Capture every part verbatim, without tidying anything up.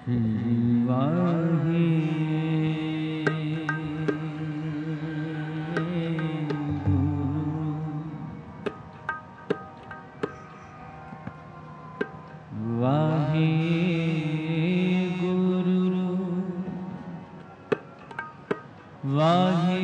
श्री वाहे वाहे गुरु वाहे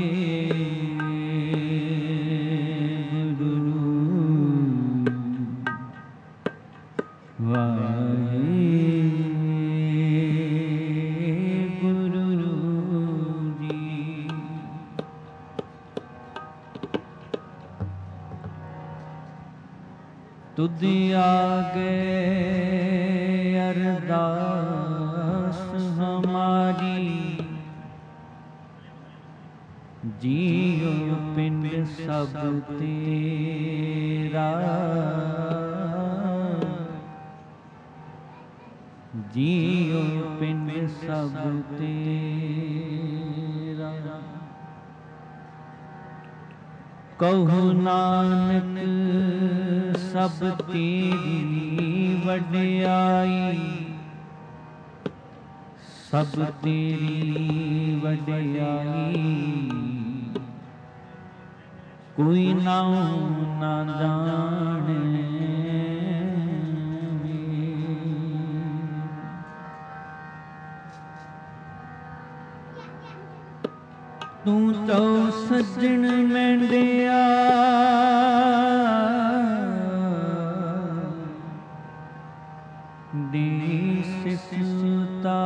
तुद आगे अरदास हमारी, जियो पिंड सब तेरा, जियो पिंड सब तेरा। कहु नानक सब तेरी वड्याई, सब तेरी वड्याई, कोई नाम ना जाने। तू तो सजन मेंडिया देश सुता,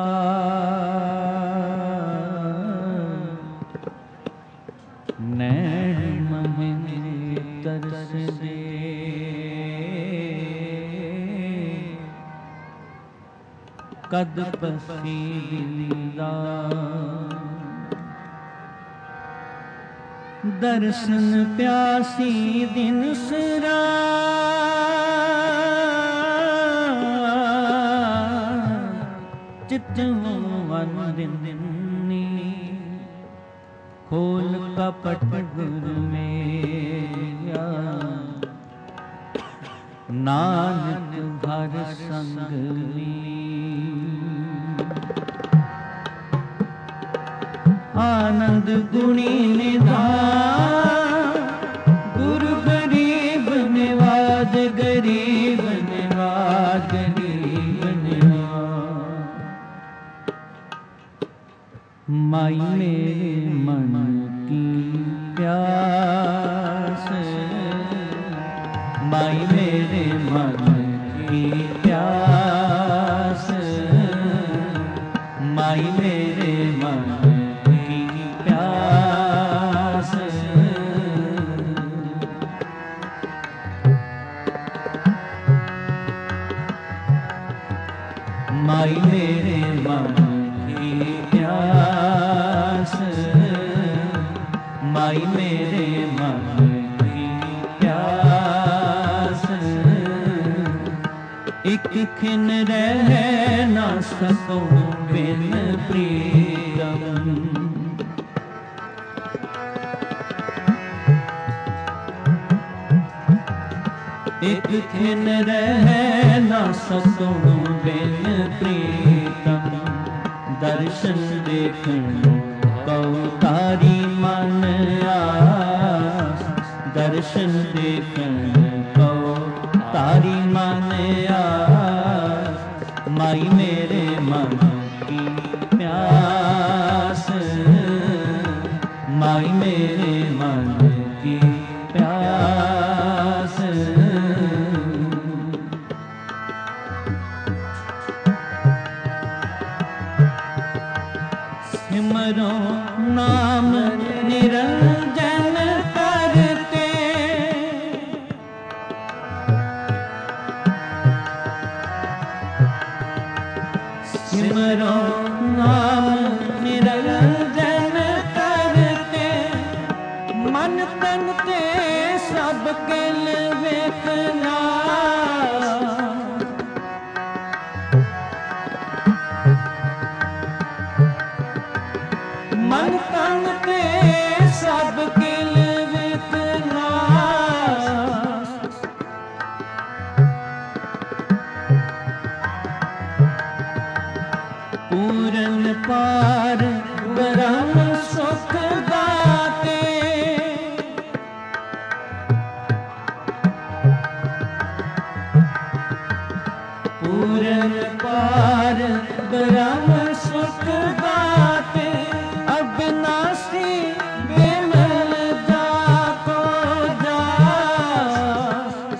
नैन महीने तरस दे, कद पसी दिलदा, दर्शन प्यासी दिन सरा, चितवन दिन दिनी, खोल कपट गुर मेरा, नानक हर संग ली। आनंद गुणी निधान, गुरु गरीब निवाज, गरीब निवाज, गरीब निवाज। माई मेरे मन की प्यास, माई मेरे मन की प्यास, माई मेरे मन माई मेरे मन की प्यास, माई मेरे मन की प्यास। एक खिन रह न सको बिन प्रीतम, एक खिन रह न सको बिन प्रीतम। दर्शन देखन कौ तारी मन आस, दर्शन देखन कौ तारी मन आस। माई मेरे मन की प्यास, माई मेरे मन की प्यास। सिमरो नाम निरंजन करते, सिमरो नाम निरंजन करते, मन तन ते सब किल वेखना। मन तन ते सब किल वेखना, पार ब्रह्म सुख दाते, पूरन पार ब्रह्म सुख दाते, अविनाशी विमल जाको जास।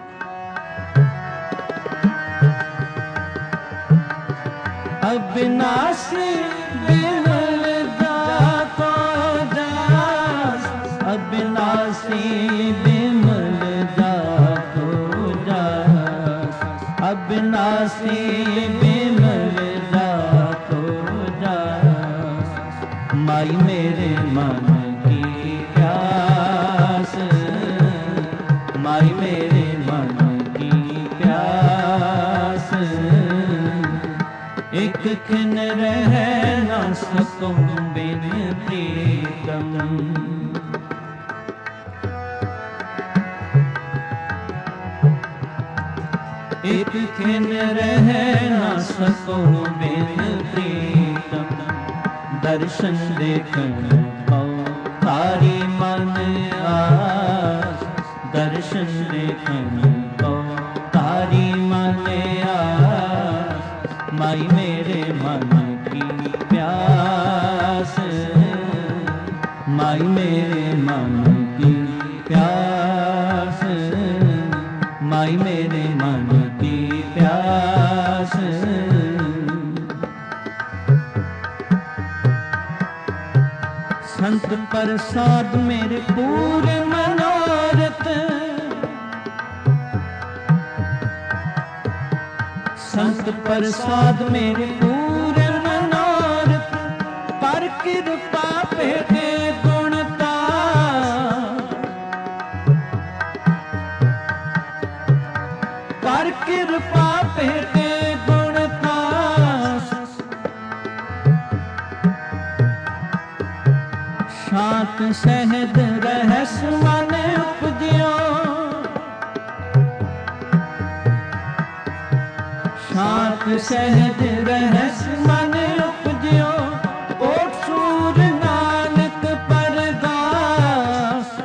अविनाशी विमल जाको जास, अविनाशी विमल जाको जास, अविनाशी विमल जाको जास। माई मेरे मन की प्यास, माई मेरे मन की प्यास, एक खिन रह न सकूं बिन प्रीतम। एक खिन रह न सकूं बिन प्रीतम। दर्शन देखन पाऊं तारी मन आस, दर्शन देखन पाऊं तारी मन आस। माई मेरे मन की प्यास, माई मेरे मन की प्यास, माई मेरे मन की प्यास। संत प्रसाद मेरे पूरे मनोरथ, संत प्रसाद मेरे पूरे मनोरथ, पर कृपा भेटे गुणता, पर कृपा भेटे गुणता। शांत सहज रहस मन उपजियो, शांत सहज रहस मन उपजियो, कोट सूर नानक परदास,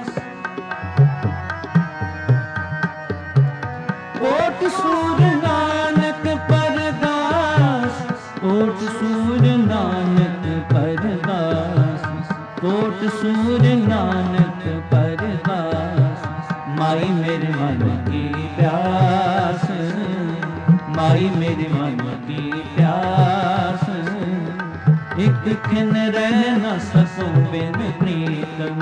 कोट सूर नानक परदास, कोट सूर नानक परदास, कोट सूर नानक परदास। माई मेरे मन की प्यास, माई मेरे मन की प्यास, एक खिन रह न सकूं बिन प्रीतम।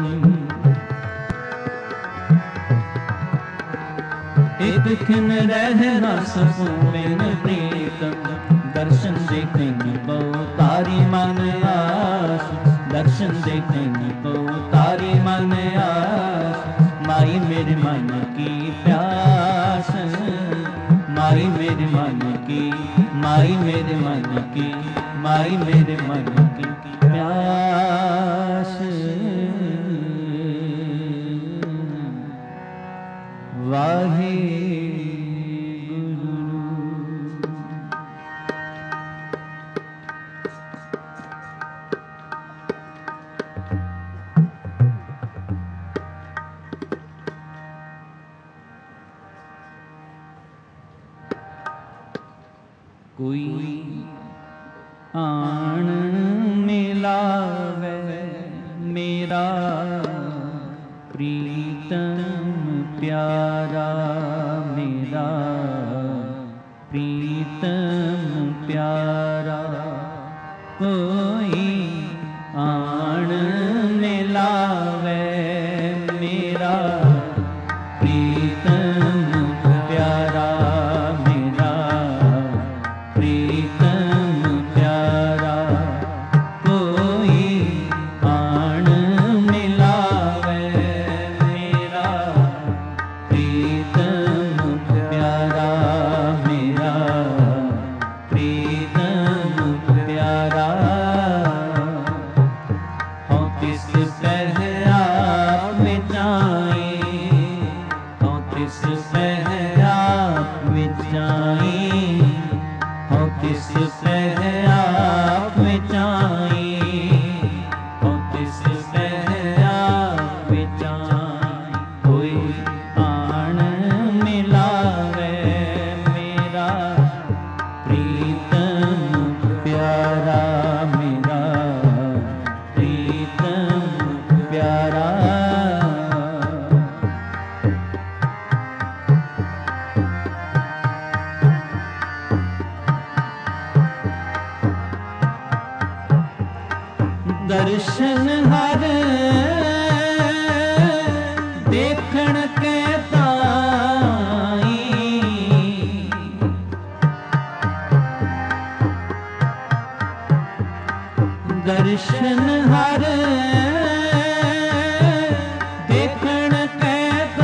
एक खिन रह न सकूं बिन प्रीतम। दर्शन देखन बहु तारी मन आस, दर्शन देखन बहु तारी मन आस। माई मेरे मन की प्यास, माई मेरे मन की, माई मेरे मन की, माई मेरे मन की प्यास। वाहे कोई आन मिलावे मेरा प्रीतम प्यारा, मेरा प्रीतम प्यारा। कोई आन मिलावे मेरा प्रीतम प्यारा, मेरा प्रीतम प्यारा। कोई आन मिलावे मेरा प्रीतम प्यारा, मेरा प्रीतम प्यारा। हम किस पहरा में जाए, हम किस पहरा में जाए, हम किस पहरा में बिचाई और तिस बहया बिचाई कोई आन मिलावे मेरा प्रीतम प्यारा मेरा प्रीतम प्यारा दर्शन हर देखण के ताई दर्शन हर देखण के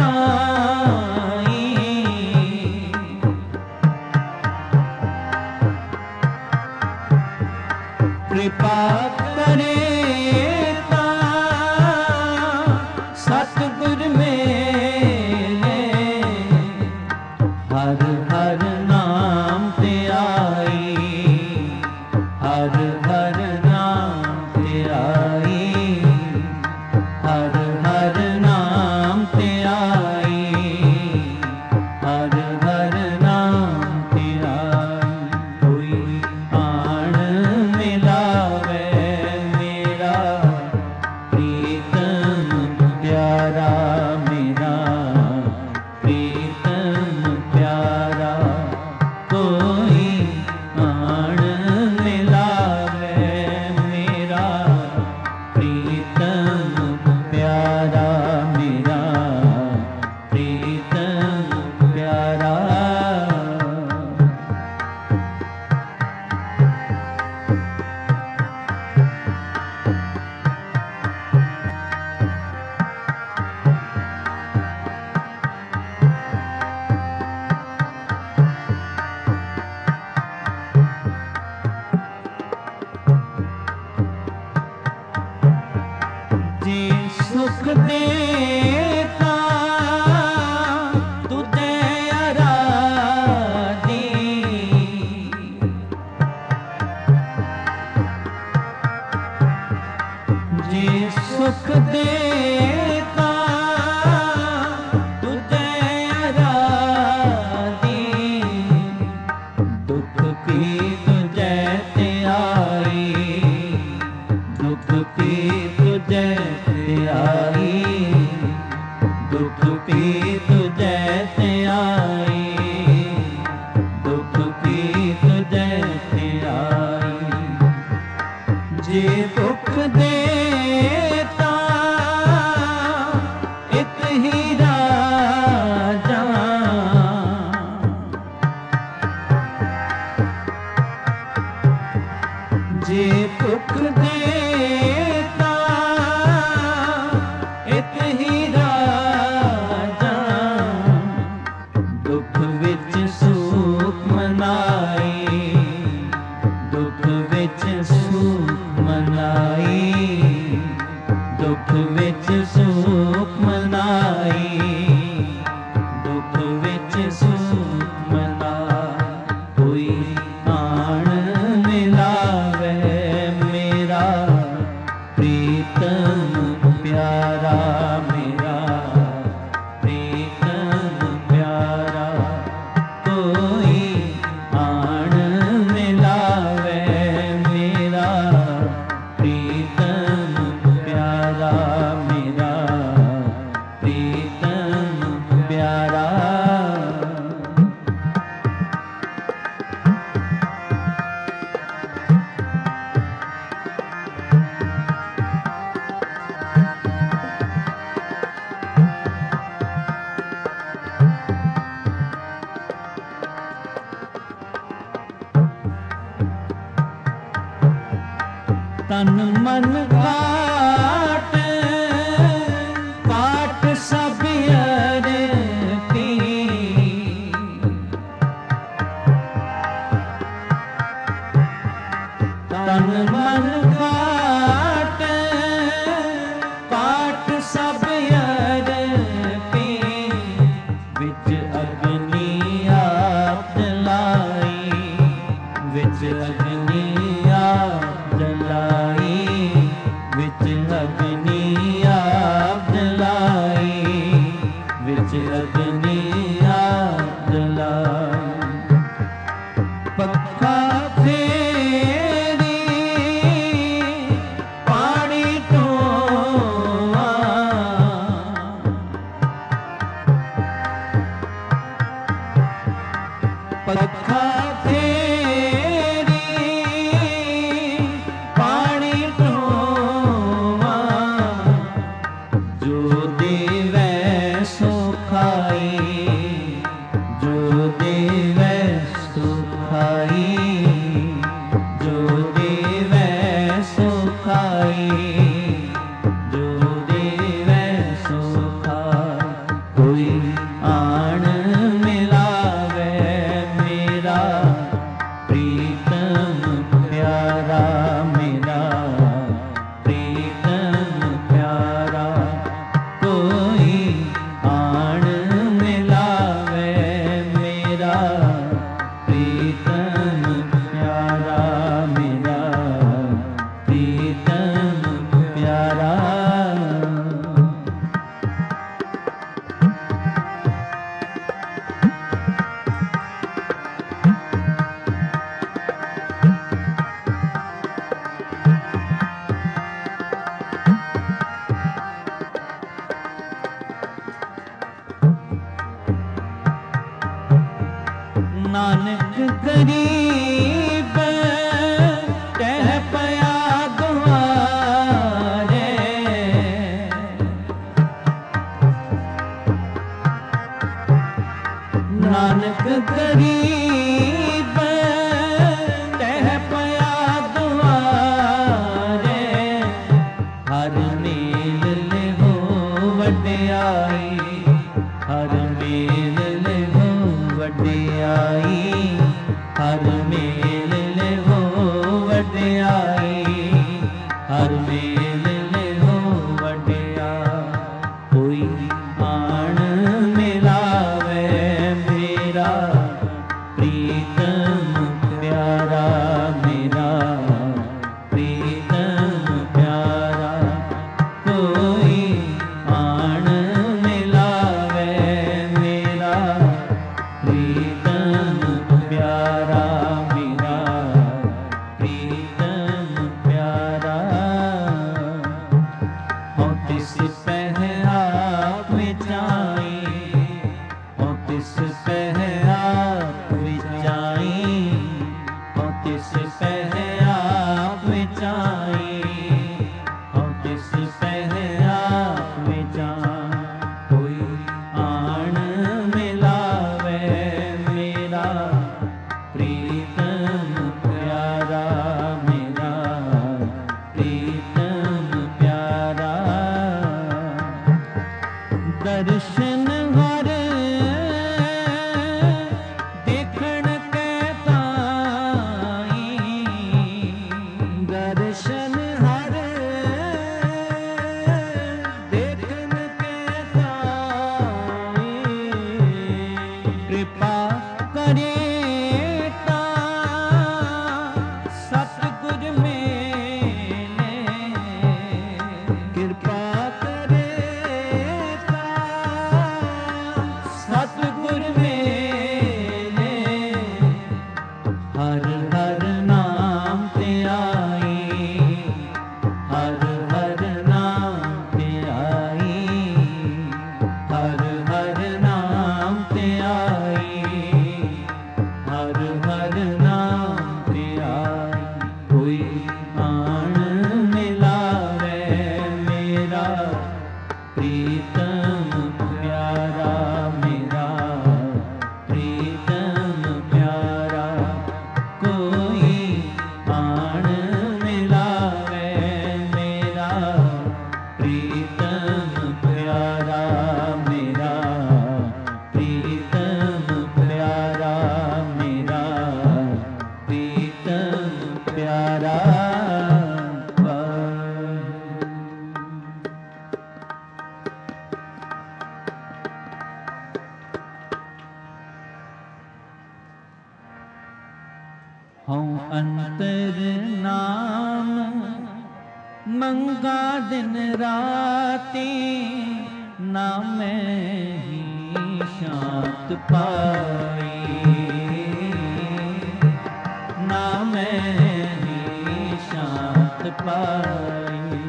ताई कृपा करे सतगुर मेरे हर हर नाम ते आई हर हर नाम ते आई हर हर नाम ते आई हर हर नाम ते आई कोई आन मिलावे मेरा प्रीतम प्यारा मेरा प्रीतम प्यारा कोई आन मिलावे मेरा प्रीतम प्यारा मेरा प्रीतम प्यारा जी सुख देता तुझे आराधी जी सुख देता तुझे आराधी दुख की तुझे त्याई दुख की तुझे आई दुख पी तुझे आई दुख पी तुझे आई जे दुख देता इत ही राजा जे दुख देता इत ही राजा दुख विच सुख मनाई दुख विच सुख मनाई दुख विच सुख मनाई दुख विच सुख मनाई कोई आन मिलावे मेरा प्रीतम प्यारा मेरा प्रीतम प्यारा कोई आन मिलावे मेरा प्रीतम प्यारा मेरा प्रीतम प्यारा तन मन काट काट सब अरती तन मन काट काट सब अरती विच अग्नि आप जलाई विच अग्नि आप जलाई, विच अग्नि आप जलाई, विच अग्नि आप जलाई। पक्का फेरी पानी टोआ, पक्का फेरी पानी टोआ, जो देवै सो खाई, जो देवै सो खाई, जो देवै सो खाई, जो देवै सो खाई। कोई आन मिलावे मेरा प्रीतम प्यारा, मेरा प्रीतम प्यारा। कोई आन मिलावे मेरा प्रीतम प्यारा, मेरा प्रीतम प्यारा। नानक गरीब कह पया द्वारे, नानक गरीब कह पया द्वारे। हर मेल ले हो वड्याई, हर मेल ले हो वड्याई, हर मेल ले हो वड्याई, हर मेल ले हो वड्याई। कोई आन मिलावे मेरा प्रीतम प्यारा, मेरा प्रीतम प्यारा। कोई आन मिलावे मेरा प्रीतम प्यारा, मेरा प्रीतम प्यारा। हो तिस पह आप विचाई, हो तिस पह आप विचाई, हो तिस पह आप विचाई, हो तिस पह आप विचाई। कोई आन मिलावे मेरा प्रीतम प्यारा, मेरा प्रीतम प्यारा। दर्शन हर देखण के ताई, दर्शन हर देखण के ताई। कृपा करे ता सतगुर मेले, कृपा करे ता सतगुर मेले। हर हर नाम ते आई, हर हर नाम ते आई, हर हर नाम ते आई, हर हर नाम ते आई। कोई आन मिलावे मेरा प्रीतम प्यारा, मेरा प्रीतम प्यारा। कोई आन मिलावे मेरा प्रीतम प्यारा, मेरा प्रीतम प्यारा, मेरा प्रीतम प्यारा। हूँ अंत अंतर नाम मंगा दिन राती, नामे ही शांत पाई, नामे ही शांत पाई।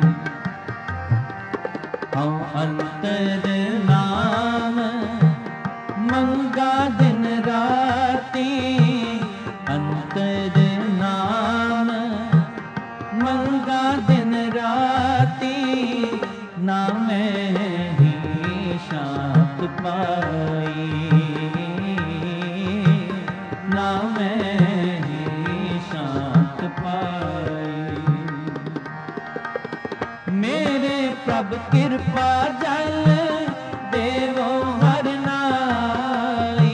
हम अंतर नाम मंगा दिन राती, अंतर नाम मंगा दिन राती, नामे ही शांत पाई, नामे ही शांत पाई। मेरे प्रभ कृपा जल देवो हर नाई,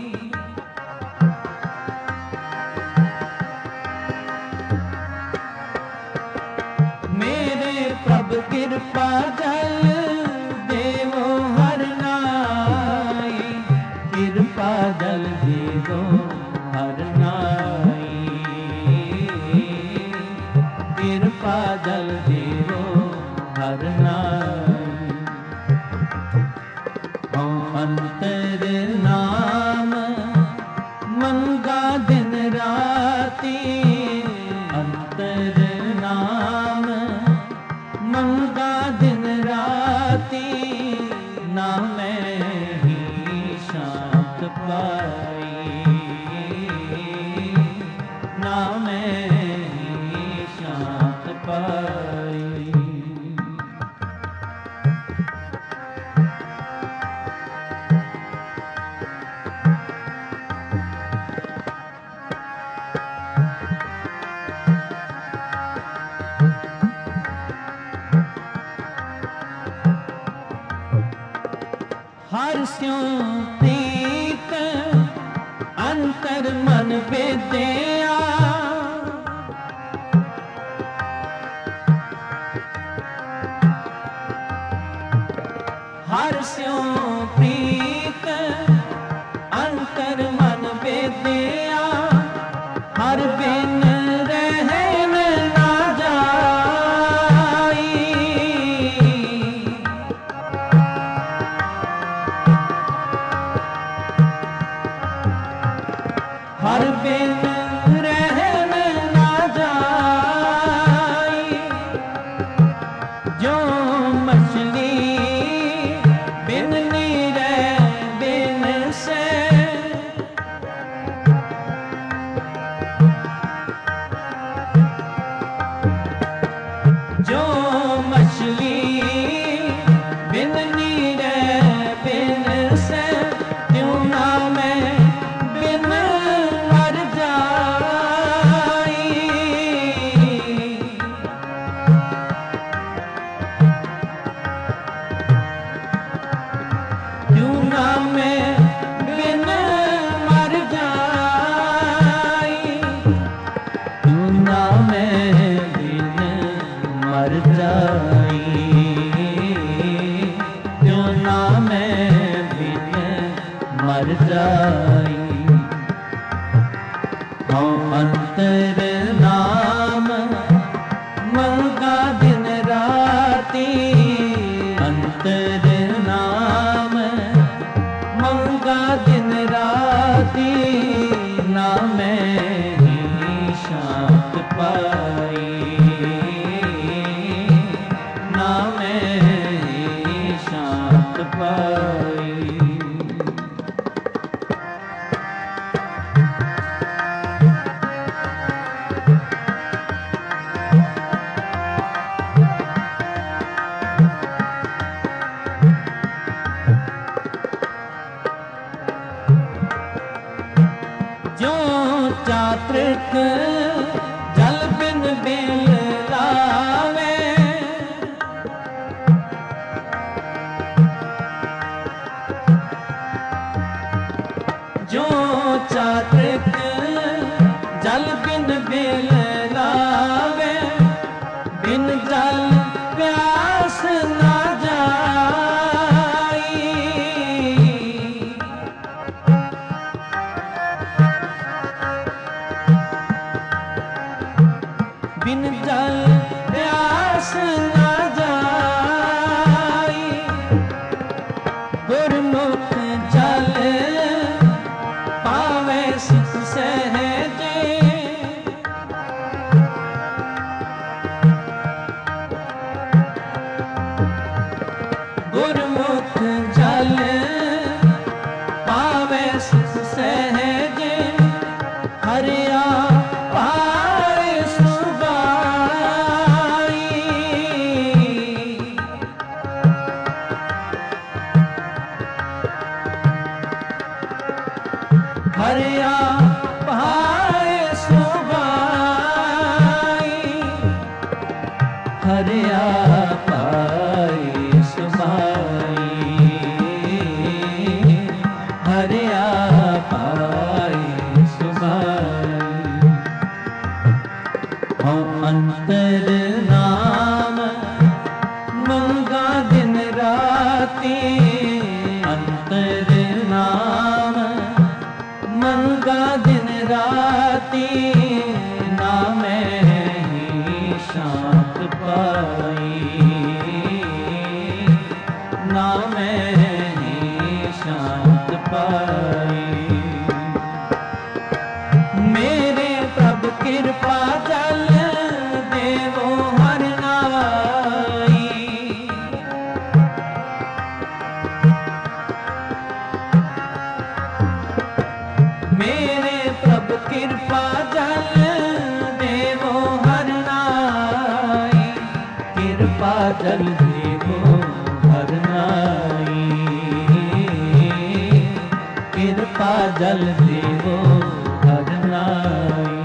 मेरे प्रभ कृपा जल देवो हर नाई, कृपा जल देवो हर नाई, कृपा जल देवो हर नाई। हम अंतर नाम मंगा दिन राती, अंतर नाम मंगा दिन राती, नामे ही शांत पाई, नामे ही शांत पाई। हर स्यों प्रीत अंतर मन बेदया, हर स्यों प्रीत अंतर मन बेदया, हर बिन रहन ना जाई, हर बिन रहन ना जाई। जो मछली बिन नीरे बिन से, जो मछली बिन नीरे बिन से, त्यों ना मैं बिन मर जाई। त्यों ना मैं बिन मर जाई, त्यों ना मैं बिन मर जाई, त्यों ना मैं बिन मर जाई। हम अंतर नाम मंगा दिन राती, अंतर नाम मंगा दिन राती, नामे ही शांत पाई, नामे ही शांत पाई। जो चात्रिक जल बिन बिन जल प्यास न जाई, गुरमुख जल पावे सुख सहजे, गुरमुख जल पावे सुख सहजे, हरिया पाए सुबाई, हरिया पाए सुबाई, हरिया पाए सुबाई, हरिया पाए सुबाई। हम अंतर नाम मंगा दिन राती, अंतर नाम मंगा दिन राती, नामे ही शांत पाई, नामे ही शांत पाई। मेरे प्रभु कृपा जल देवो हर नाई, मेरे प्रभु कृपा जल देवो हर नाई, कृपा जल देवो हर नाई, कृपा जल देवो हर नाई।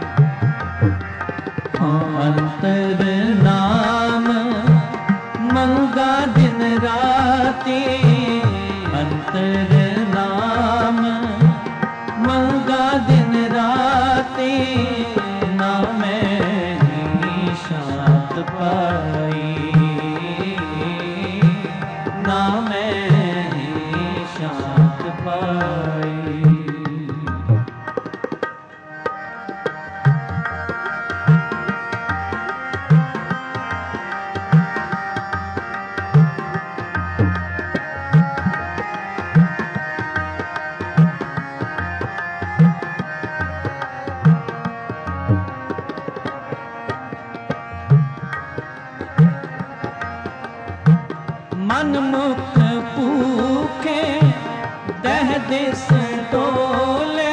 अंतर नाम मंगा दिन राती, अंतर नाम मंगा दिन राती, नामे ही शांत पाई, नामे ही शांत पाई। मन मुख पूखे दह दिस टोले,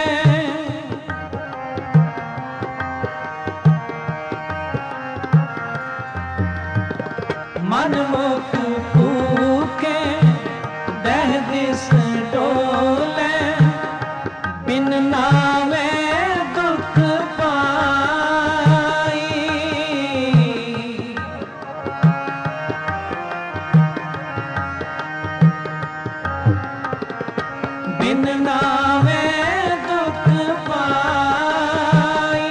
मन मुख पूखे दह दिस टोले, बिन नावे दुख पाई, बिन नावे दुख पाई,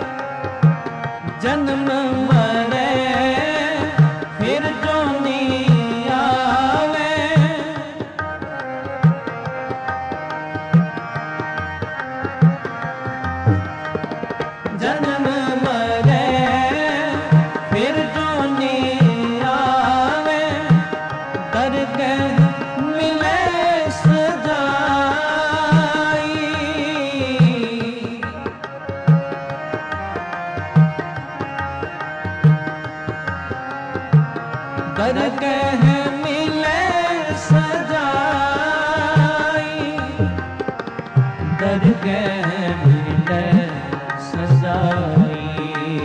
जन्म मरे फिर जोनी आवे, जन्म मरे फिर जोनी आवे, दरगह मिले सजाई, दरगह मिले सजाई, दरगह मिले सजाई,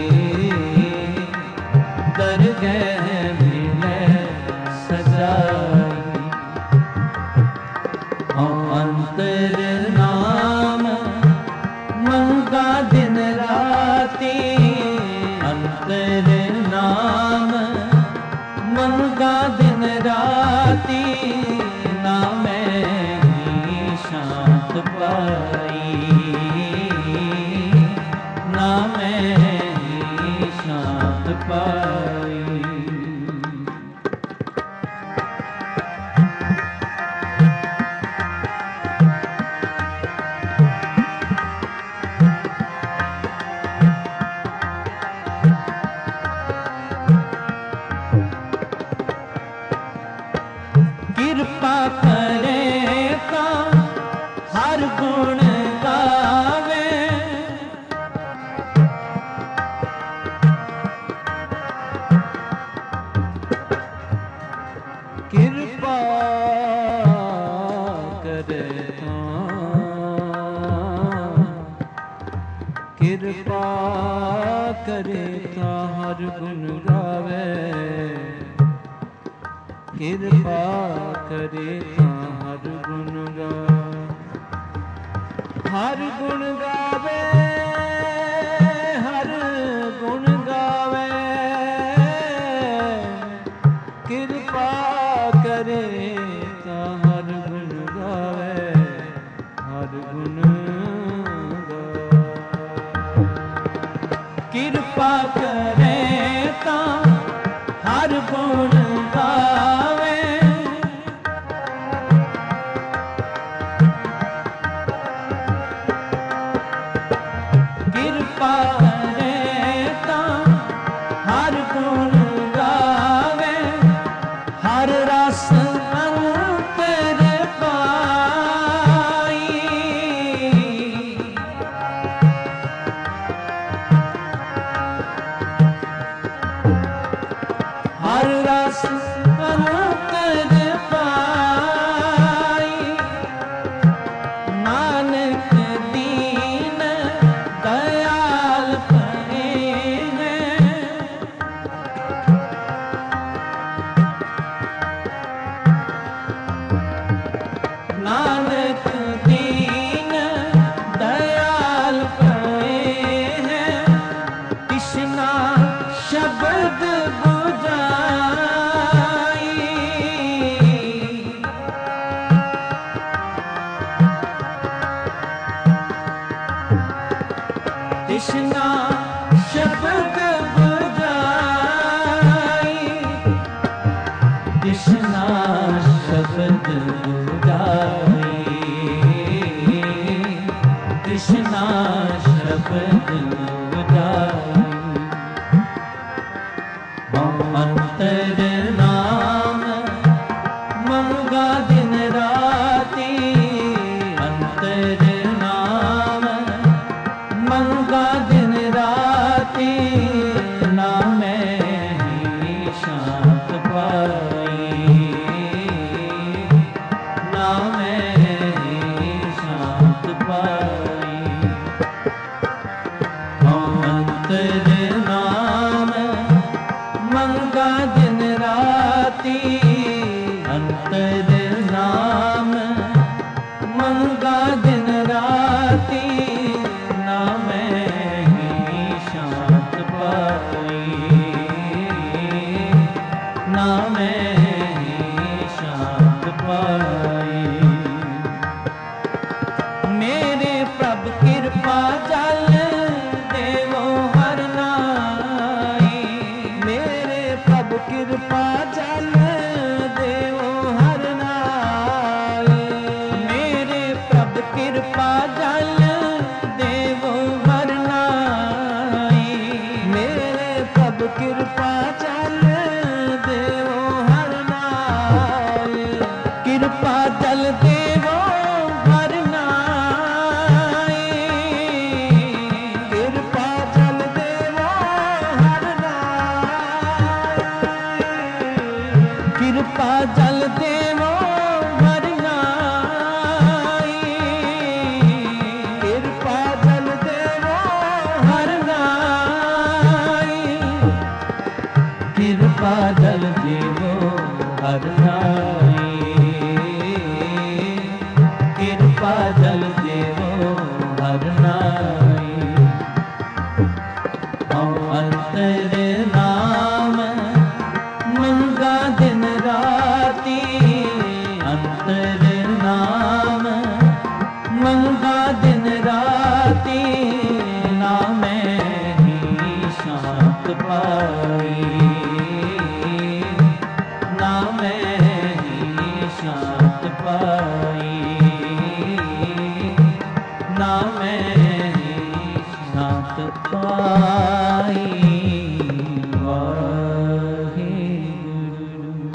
दरगह मिले सजाई। अंतर नाम मंगा दिन राती, अंतर नाम मंगा दिन राती, नामे ही शांत पाई, नामे ही शांत पाई। करे ता हर गुण गावे, कृपा करे ता हर गुण गावे, हर गुण गावे, हर गुण गावे, कृपा करे ता हर गुण गावे, हर गुण कृपा करे ता हर गुण गावे, कृपा करे ता हर गुण गावे, हर रस अंतर पाई, हर रस अंतर पाई, नानक दीन दयाल परे हैं, नानक दीन दयाल परे हैं, कृष्णा शब्द कृष्णा शब्द बुझाई, कृष्णा शब्द बुझाई, कृष्णा शब्द बुझाई, अंतर नाम मंगा दिन राती, अंतर नाम मंगा दिन राती, ना मैं ही शांत पाई, ना मैं ही शांत पाई, अंतर नाम मंगा दिन राती, अंतर नाम मंगा दिन राती, ना मैं ही शांत पाई, ना मैं ही शांत पाई, मेरे प्रभु कृपा जल देवो हर नाई, मेरे प्रभु कृपा जल देवो हर नाई, मेरे प्रभु कृपा जल देवो हर नाई, मेरे प्रभु कृपा जल देवो हर नाई, कृपा जल देवो हर नाई, कृपा जल देवो हर नाई, कृपा जल देवो हर नाई, कृपा जल देवो हर नाई, कृपा जल देवो हर नाई, कृपा जल देवो हर नाई, अंतर नाम मंगा दिन राती, अंतर नाम मंगा दिन राती, ना मैं ही शांत पाई, ना मैं ही शांत पाई, ना मैं ही शांत पाई, वाहेगुरु।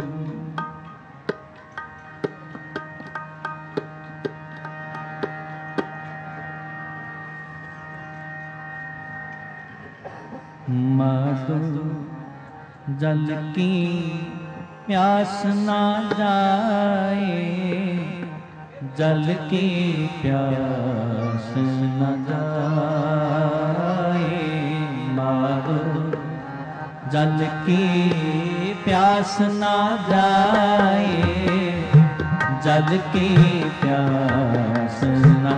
मधु जल की प्यास ना जाए, जल की प्यास न जाए, माधु जल की प्यास ना जाए, जल की प्यास न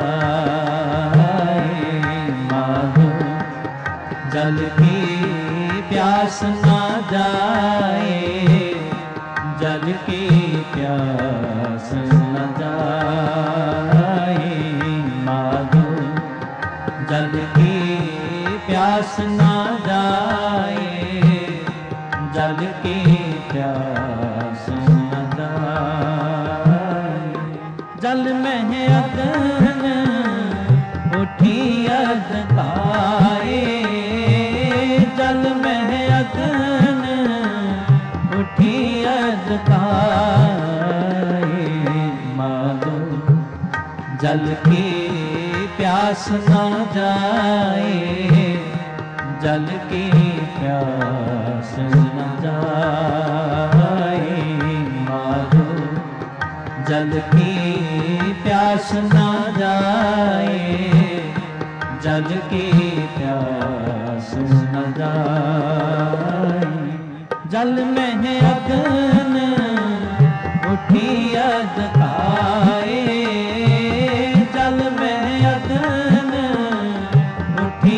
जाए माधो, जल की प्यास ना जाए, जल की प्यास न जाए माधो, जल की प्यास ना जाए, जल की प्यास न जाए। जल में अगन उठी अजकाए, जल में अगन उठी अजकाए माधो, जल की प्यास ना जाए, जल की प्यास न जाए माधो, जल की प्यास न जाए, जल की प्यास न जाए। जल में अगन उठी अजकाए, जल में अगन उठी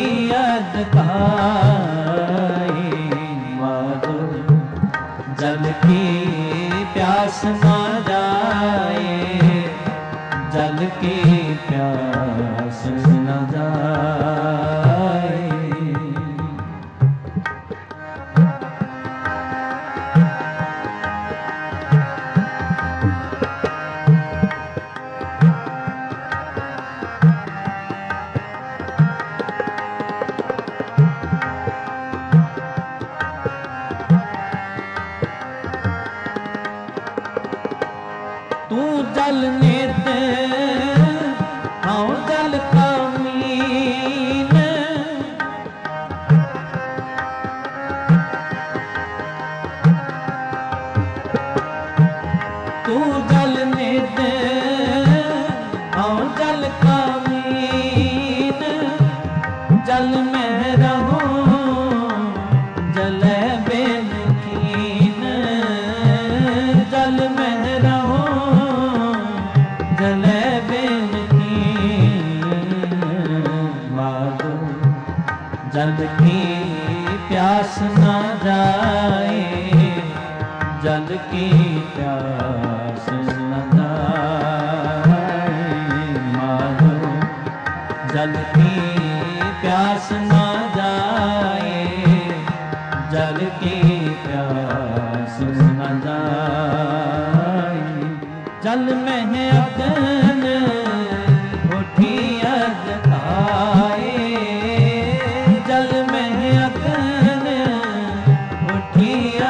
अजकाए माधो, जल की प्यास ना जाए, जल की प्यास न जाए। तू जल नित हाँ जल का मीन, तू जल नित हाँ जल का मीन, जल में रहो जल बेन कीन, जल में रहो जल बेन कीन माधो, जल की प्यास ना जाए, जल की प्यास न जाए माधो, जल की प्यास ना जाए, जल की प्यास न जाए। जल में अगन उठी अजकाए, जल में अगन उठी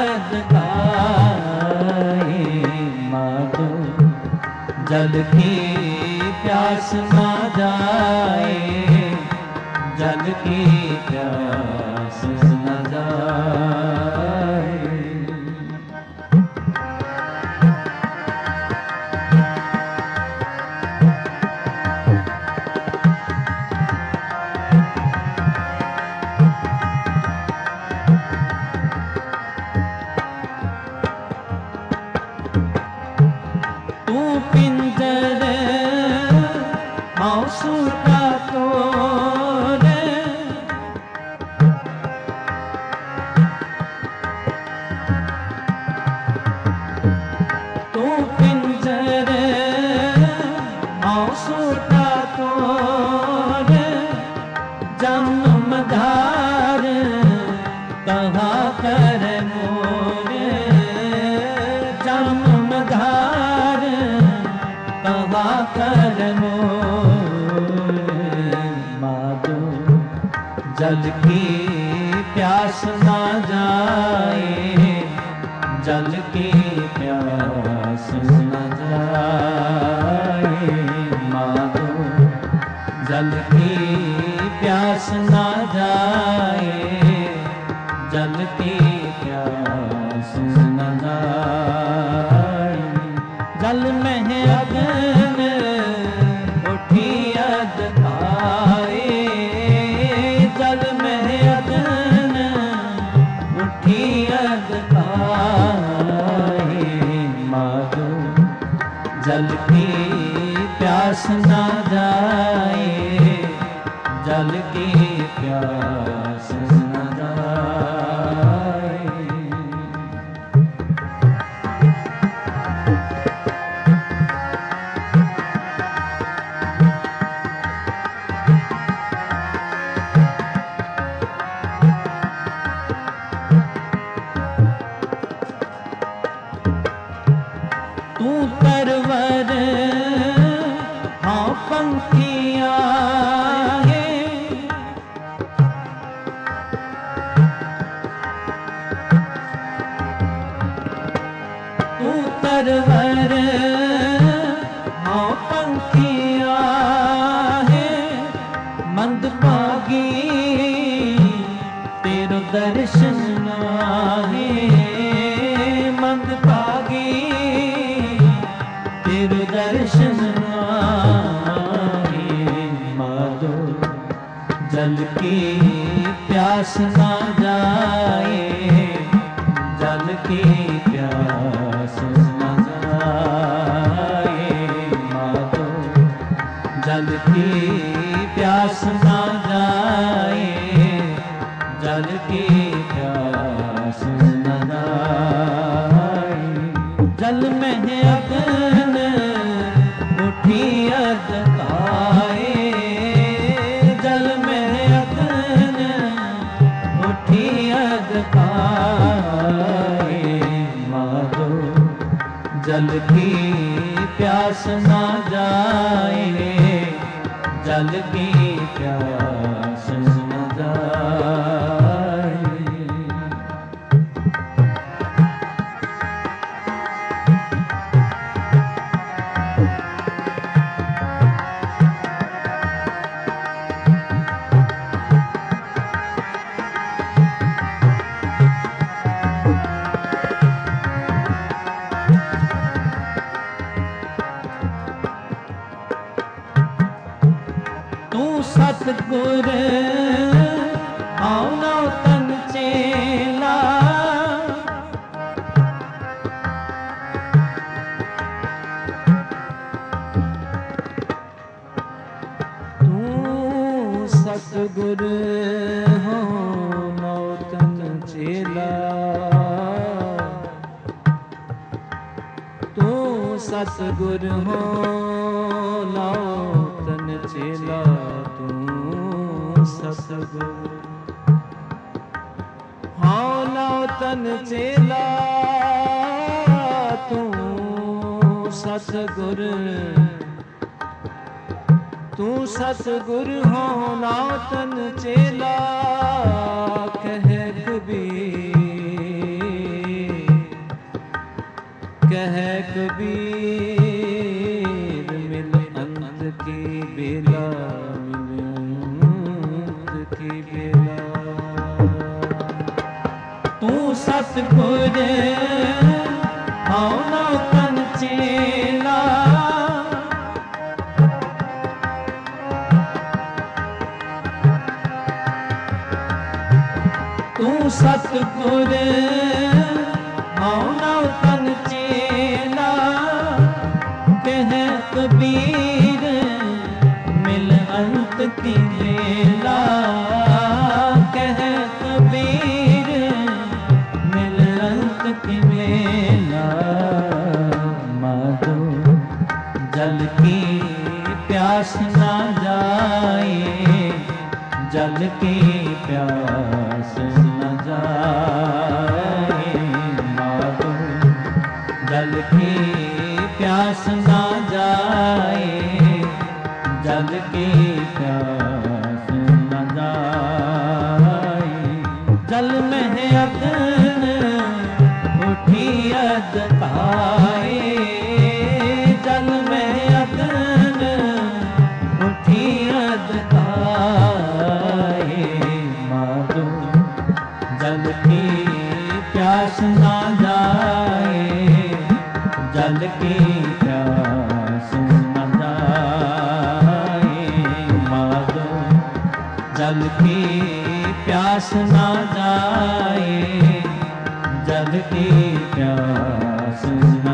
अजकाए माधो, जल की प्यास ना जाए, जल की प्यास न जाए। तू पिंजर आंसू का तोरे, तू पिंजर आंसू का तोरे, जन्म धार कहाँ कर मोरे, जन्म धार कहाँ कर मोरे माधो, जल की प्यास ना जाए, जल की प्यास न जाए माधो, जल की प्यास ना जाए, जल की प्यास न जाए। जल में अगन उठी अजकाए, जल में अगन सरवर हाँ पंखिया है मंदभागी तेरो दर्शन आहे मंदभागी तेरो दर्शन आहे माधो जल की प्यास ना जाए जल की प्यास ना जाए माधो जल की प्यास ना जाए जल की प्यास न जाए जल में अगन उठी अदकाए जल में अगन उठी अदकाए माधो जल की प्यास ना जाए जल की प्यास न जाए सतगुर आओ तन चेला तू सतगुर हो नौ तन चेला तू सतगुर हो नौ तन चेला सतगुर हाँ नौ तन चेला तू सतगुर तू सतगुर हो नौ तन चेला कह कबीर कह कबीर मिल अंत की बेला तू सतगुर आओ नौ तन चेला तू सतगुर आओ नौ तन चेला कह कबीर मिल अंत की बेला कह कबीर मिल अंत की बेला माधो जल की प्यास ना जाए जल की प्यास न जाए माधो जल की प्यास ना जाए जल की प्यास न जाए जल में अगन उठी अदकाए जल में अगन उठी अदकाए माधो जल की प्यास ना जाए जल की प्यास न जाए माधो जल की प्यास ना जाए जल की प्यास न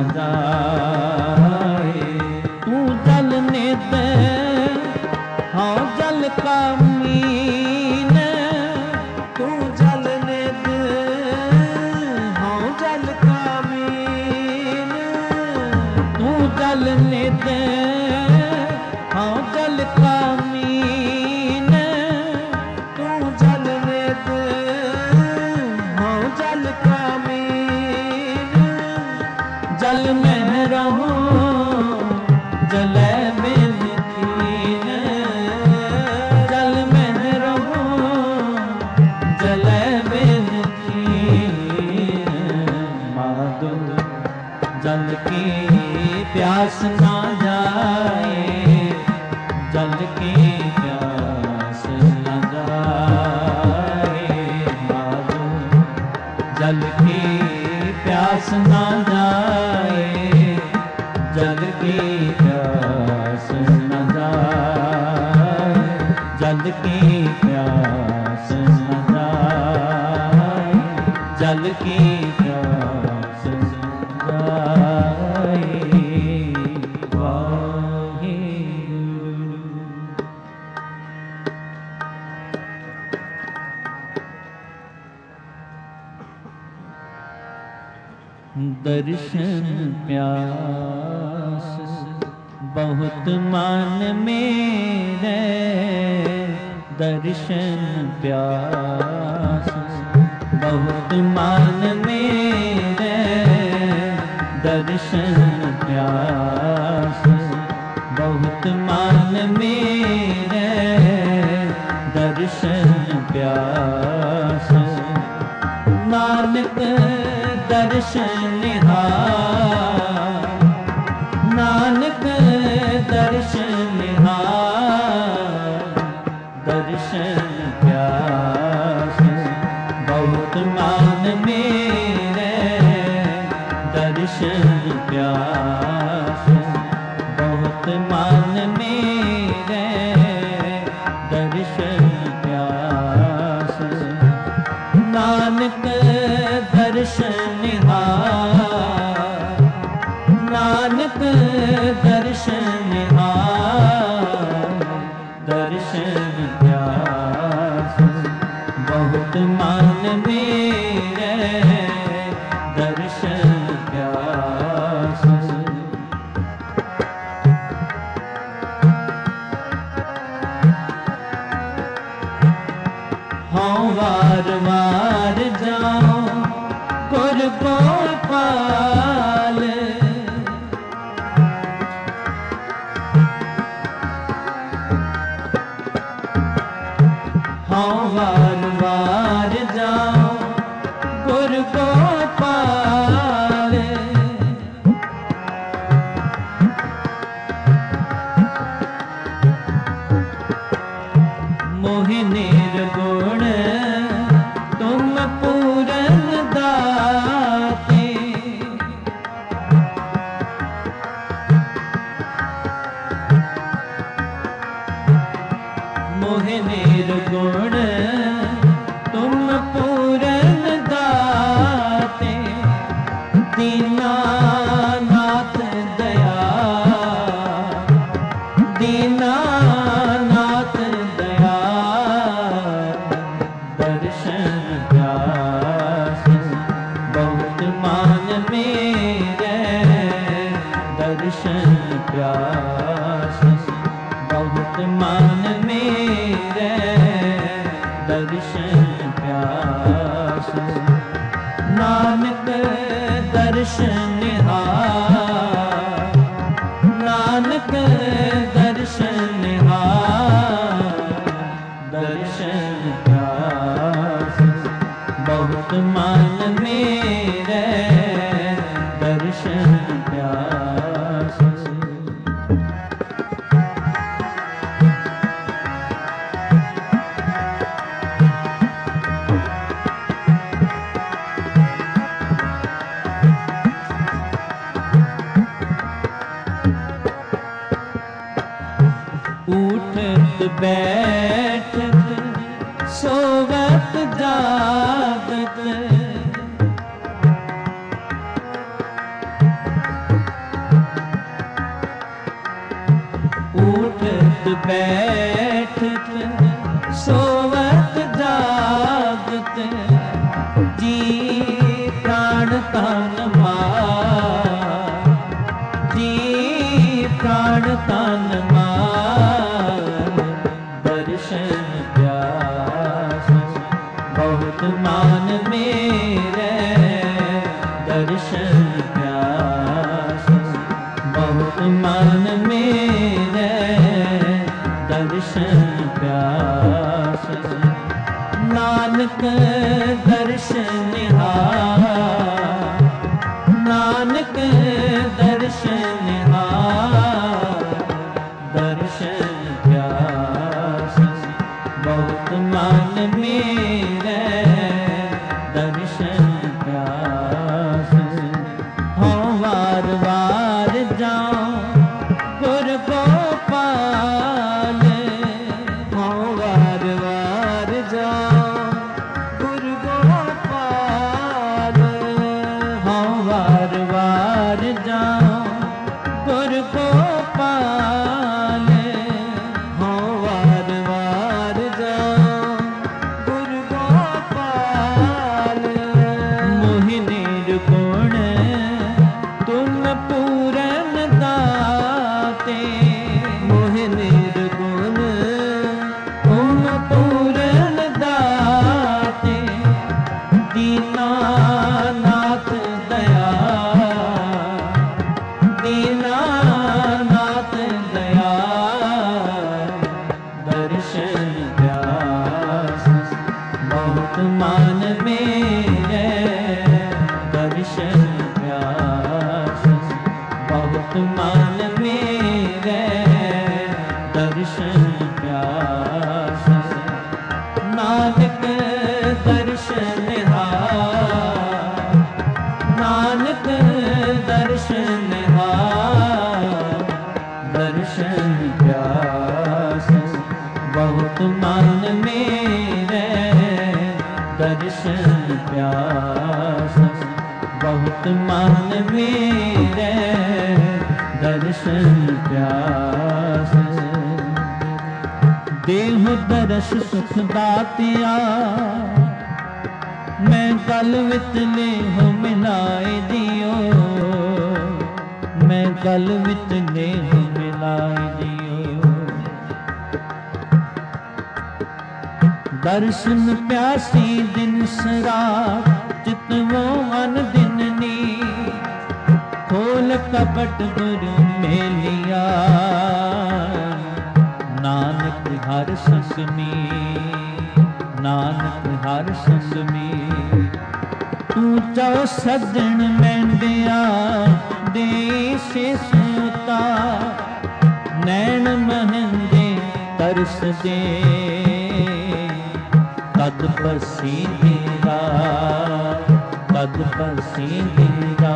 जाए तू जल नित हाँ जल का मीन तू जल नित हाँ जल का मीन तू जल नित हाँ जल का मीन तू जल नित हाँ जल का मीन की प्यास ना जाए, जल की प्यास न जाए बाबू, जल की प्यास ना जाए, जल की प्यास न जाए, जल की प्यास न जाए, जल की प्यास न जाए वाहिगुरु। दर्शन प्यास बहुत मान मेरे, दर्शन प्यास बहुत मान मेरे, दर्शन प्यास बहुत मान मेरे, दर्शन प्यास नानक दर्शन निहार, नानक दर्शन निहार, दर्शन प्यास बहुत मान मेरे, दर्शन प्यास बहुत मान मेरे, दर्शन प्यास नानक दर्शन निहार, नानक दर्शन निहार, दर्शन प्यास बहुत मान मेरे, दर्शन प्यास। हाँ वार वार जाओ गुर गोपाल, हाँ वार वार जाओ गुर गोपाल, मोहि निर्गुण तुम पूरन दाते, मोहि निर्गुण तुम पूरन दाते, दीनानाथ दया, दीनानाथ दया, दर्शन प्यास बहुत मान मेरे, दर्शन प्यास बहुत मान मेरे, दर्शन प्यास नानक दर्शन निहार, नानक दर्शन निहार, दर्शन प्यास बहुत मान मेरे, दर्शन प्यास। उठत बैठत सोवत जागत, उठत बैठत सोवत जागत, जी प्राण तन मार, जी प्राण तन मार, दर्शन प्यास बहुत मान मेरे, दर्शन प्यास बहुत मान मेरे, दर्शन प्यास नानक दर्शन निहार, नानक मान मेरे दर्शन प्यास, बहुत मान मेरे दर्शन प्यास। नानक दर्शन हार, नानक दर्शन हार, दर्शन प्यास, बहुत मान मेरे दर्शन प्यास, बहुत मान मेरे दर्शन प्यास। देह दर्श सुख दातिया, मैं गल विच लेह मिलाए दियो, मैं गल विच लेह मिलाए दियो। दर्शन प्यासी दिन सरात, चितवो मन दिन नी, खोल कपट गुरु मेलिया, नानक हर संग में, नानक हर संग में। तू चौ सजन मैंडिया दे से सूता, नैन महंगे तरस दे कद पसी दीरा, कद पसी दीरा।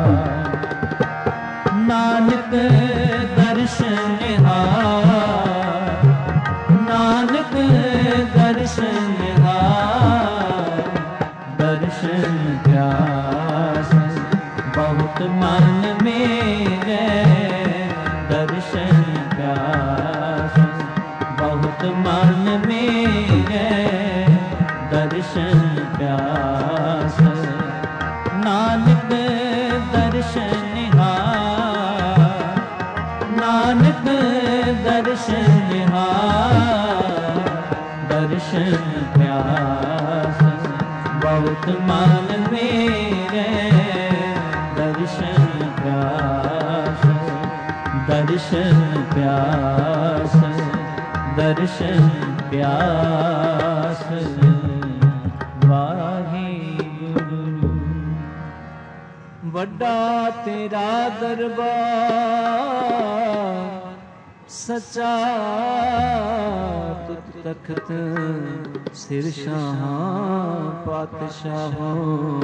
नानक दर्शन हार, नानक दर्शन हार, दर्शन प्यास, बहुत मान मेरे दर्शन प्यास, बहुत मान मेरे दर्शन प्यास। नानक दर्शन हार, नानक दर्शन हार, दर्शन प्यास, बहुत मान मेरे दर्शन प्यास, दर्शन प्यास, दर्शन प्यास। वाहिगुरु ਵੱਡਾ ਤੇਰਾ ਦਰਬਾਰ, ਸੱਚਾ ਤੁਧ ਤਖਤ, ਸਿਰ ਸ਼ਾਹਾਂ ਪਾਤਸ਼ਾਹਾਂ,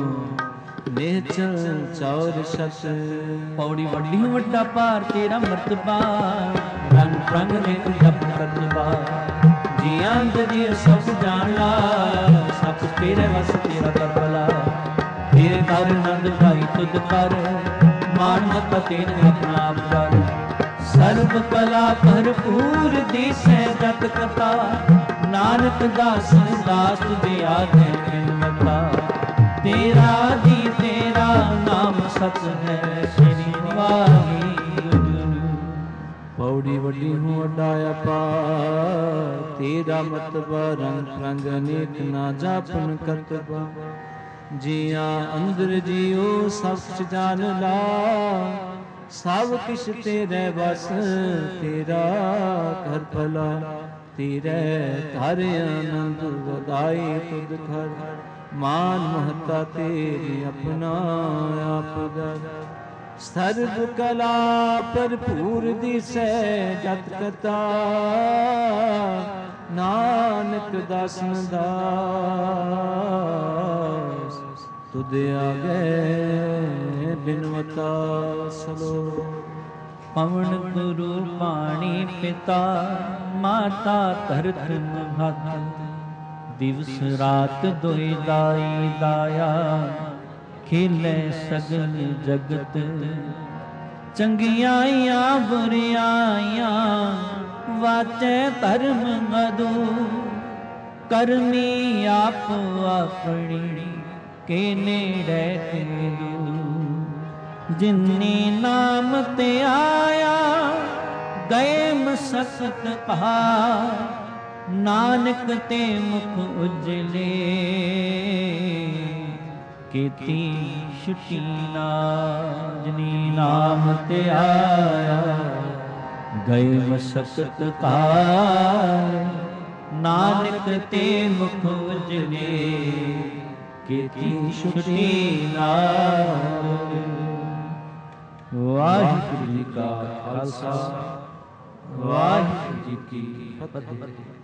ਨਿਹਚਲ ਚੌਰ ਛਤ। ਪੌੜੀ ਵੱਡੀ ਵੱਡਾ ਭਾਰ ਤੇਰਾ ਮਰਤਬਾ, ਰੰਗ ਰੰਗ ਨੇ ਜਪ ਕਰਤਬਾ। ਜੀਆਂ ਜੀ ਸਭ ਜਾਣਾ, ਸਭ ਤੇਰੇ ਵਸ ਤੇਰਾ ਕਰਬਲਾ। ਤੇਰੇ ਕਰ ਨੰਦ ਭਾਈ ਤੁਧ ਕਰ, ਮਾਨਤ ਤੇਨ ਆਪਣਾ ਆਪ ਕਰ। ਸਰਬ ਕਲਾ ਭਰਪੂਰ ਦੀਸੈ ਜਤ ਕਥਾ, ਨਾਨਕ ਦਾਸ ਦਾਸ ਤੁਝੇ ਆਗੇ ਮਿਲਤਾ। ਤੇਰਾ ਜੀ ਤੇਰਾ ਨਾਮ ਸਤ ਹੈ, ਸ੍ਰੀ ਵਾਹਿਗੁਰੂ। ਪੌੜੀ ਵੱਡੀ ਹੂੰ ਵੱਡਾ ਅਪਾਰ, ਤੇਰਾ ਮਤਬਾ ਰੰਗ ਰੰਗ ਅਨੇਕ ਨਾ ਜਾਪਨ ਕਰਤਬਾ। ਜੀਆਂ ਅੰਦਰ ਜੀਓ ਸਭ ਕੁਛ ਜਾਣ ਲਾ, ਸਭ ਕਿਛ ਤੇਰੇ ਬਸ ਤੇਰਾ ਘਰ ਭਲਾ। ਤੇਰੇ ਘਰ ਆਨੰਦ ਵਧਾਈ ਤੁਧ ਘਰ, ਮਾਨ ਮਹਤਾ ਤੇਰੀ ਆਪਣਾ ਆਪ ਦਰ। ਸਰਬ ਕਲਾ ਭਰਪੂਰ ਦਿਸੈ ਜਤ ਕਥਾ, ਨਾਨਕ ਦਾਸਨ ਦਾਸ। ਤੁਧ ਆਗੇ ਬਿਨਵਤਾ ਸਲੋ। ਪਵਨ ਗੁਰੂ ਪਾਣੀ ਪਿਤਾ, ਮਾਤਾ ਧਰਤ ਮਹਤ। ਦਿਵਸ ਰਾਤ ਦੋਇ ਦਾਈ ਦਾਇਆ, ਖੇਲੇ ਸਗਲ ਜਗਤ। ਚੰਗਿਆਈਆਂ ਬੁਰਿਆਈਆਂ, ਵਾਚੈ ਧਰਮ ਮਧੂ। ਕਰਮੀ ਆਪ ਆਪਣੀ, ਕੇ ਨੇੜੇ ਤੇਰੂ। ਜਿਨੀ ਨਾਮ ਤੇ ਆਇਆ, ਗਏ ਮਸਕਤ ਕਹਾ। ਨਾਨਕ ਤੇ ਮੁਖ ਉਜਲੇ, ਕੀਤੀ ਛੁਟੀ ਨਾ। ਜਿਨੀ ਨਾਮ ਤੇ ਆਇਆ, ਗਏ ਮਸਕਤ ਕਹਾ। ਨਾਨਕ ਤੇ ਮੁਖ ਉਜਲੇ ਕੀਤੀ ਛੁਟੀ ਨਾਮ। ਵਾਹਿਗੁਰੂ ਜੀ ਕਾ ਖਾਲਸਾ ਵਾਹਿਗੁਰੂ ਜੀ ਕੀ ਫਤਿਹ।